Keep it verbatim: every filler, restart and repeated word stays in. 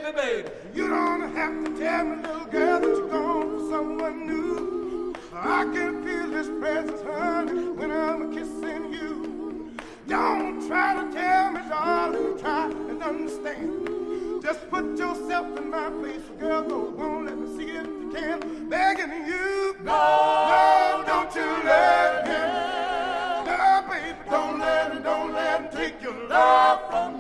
baby, baby. You don't have to tell me, little girl, that you're gone for someone new. I can feel this presence, honey, when I'm kissing you. Don't try to tell me, darling, try and understand. Just put yourself in my place, girl, go on, let me see it if you can. Begging you, no, no, don't you let him. No, baby, don't let him, don't let him take your love from